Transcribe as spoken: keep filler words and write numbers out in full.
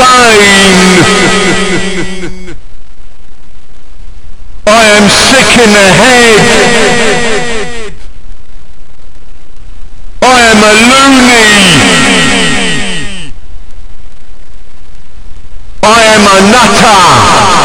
insane. I am sick in the head. I am a loony. I am a nutter.